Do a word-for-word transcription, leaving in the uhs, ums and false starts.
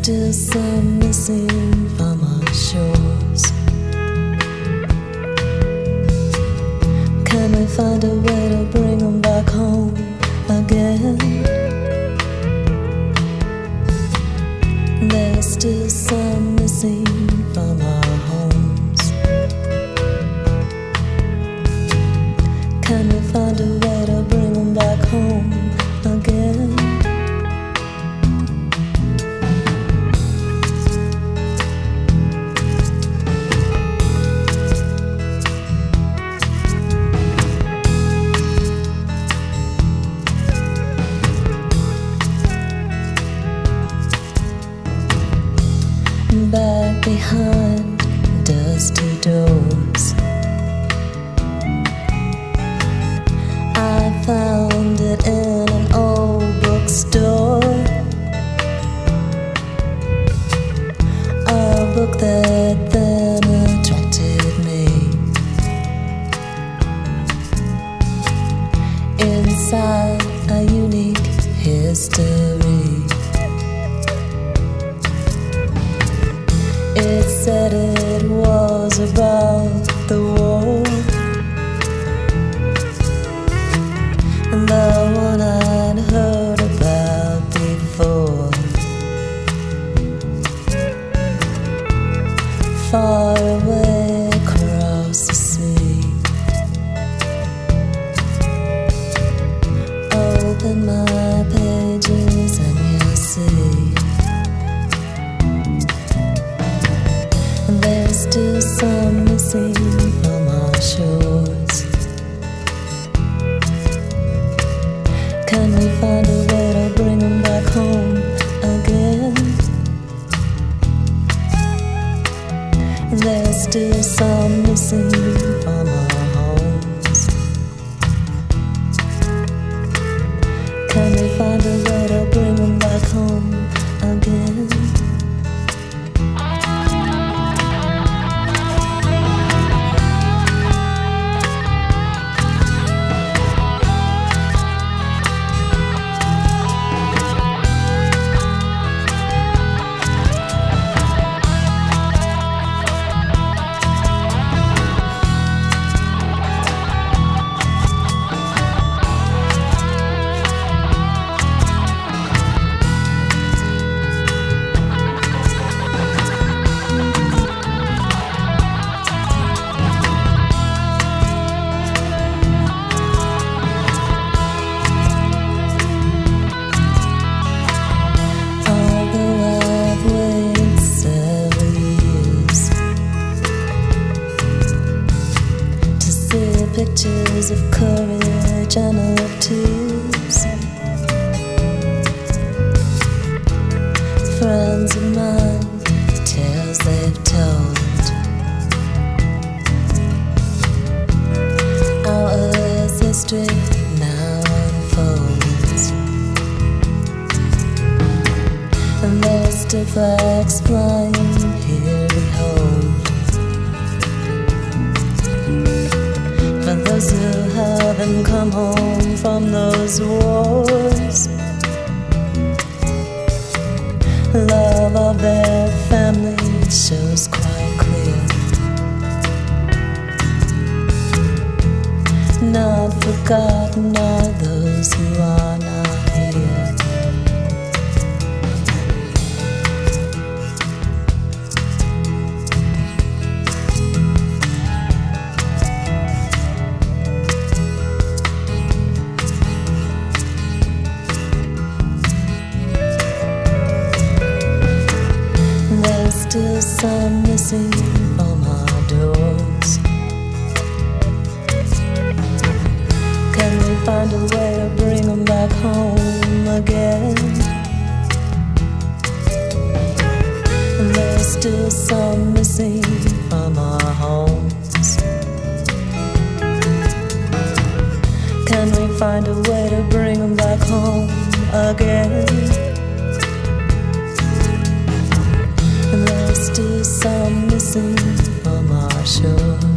still some missing from our shores. Can we find a way to bring them back home again? There's still some missing from our homes. Can we find a way to bring them back home again? Back behind dusty doors, I found it in an old bookstore, a book that then attracted me. Inside a unique history, it said it was about the war, the one I'd heard about before. Far away across the sea, open my pages and you'll see there's still some missing from our shores. Can we find a way to bring them back home again? There's still some missing from our homes. Can we find a way to bring them back home again? Pictures of courage and of tears, friends of mine, tales they've told. Our Earth's history now unfolds, and there's still flags flying here, behold. For those who haven't come home from those wars, love of their family shows quite clear. Not forgotten are those who are not here. Still some missing from our doors. Can we find a way to bring them back home again? There's still some missing from our homes. Can we find a way to bring them back home again? There's still some missing from our shore.